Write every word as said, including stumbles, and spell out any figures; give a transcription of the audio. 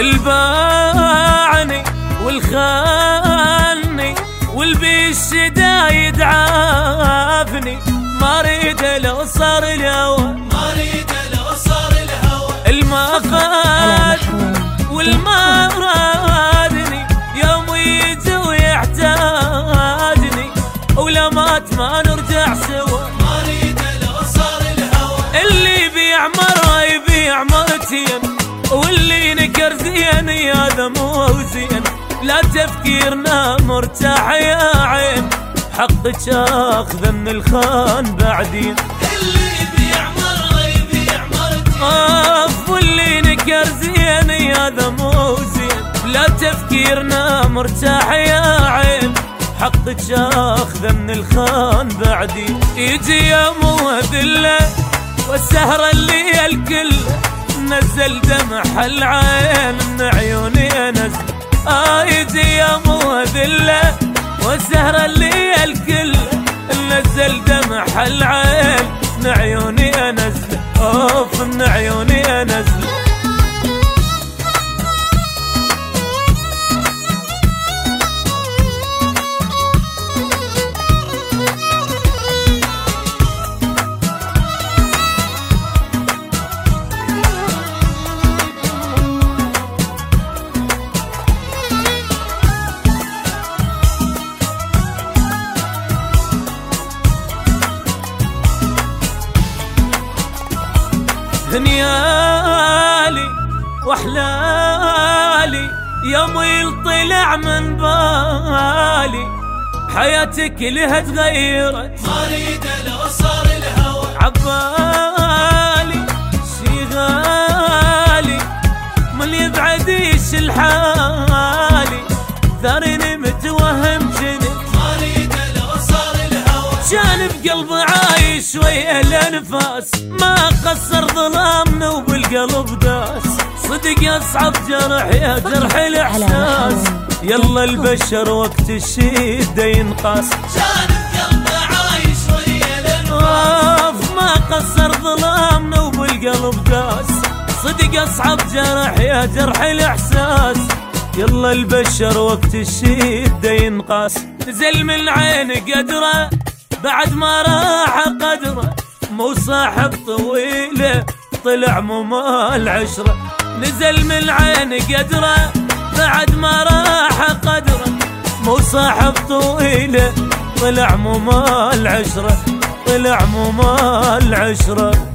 الباعني والخاني والبيش دايد عافني، ما اريد لو صار الهوى، ما اريد لو صار الهوى الما فات والما رادني، يوم يجي ويحتاجني ولا مات ما نرجع سوا، ما اريد لو صار الهوى اللي يبيع مرة يبيع مرتين، واللي نكر زين هذا مو زين، لا تفكيرنا مرتاح يا عين، حقك اخذ من الخان بعدين، اللي يبيع مرة يبيع مرتين، اف واللي نكر زين هذا مو زين، لا تفكيرنا مرتاح يا عين، حقك اخذ من الخان بعدين، يجي يوم وذله والسهرة الليل كله، نزل دمع العين من عيوني انزل، آه يجي يوم وذله والسهرة الليل كله، نزل دمع العين من عيوني انزل، اوف من عيوني انزل. دنيالي واحلالي يوم يطلع من بالي، حياتك لها تغيرت، ما اريد لو صار الهوى عبالي شي غالي من يبعديش الحالي، ثارني متوهم جنت، ما اريد لو صار الهوى كان بقلبي عايش ويا الانفاس، ما قصر ظلامنا وبالقلب داس، صدق اصعب جرح يا جرح الاحساس، يلا البشر وقت الشدة ينقاس، كان بقلبي عايش ويا الانفاس، ما قصر ظلامنا وبالقلب داس، صدق اصعب جرح يا جرح الاحساس، يلا البشر وقت الشدة ينقاس، نزل من عين قدره بعد ما راح قدره، مو صاحب طويله طلع مو مال عشره، نزل من عين قدره بعد ما راح قدره، مو صاحب طويله طلع مو مال عشره، طلع مو مال عشره.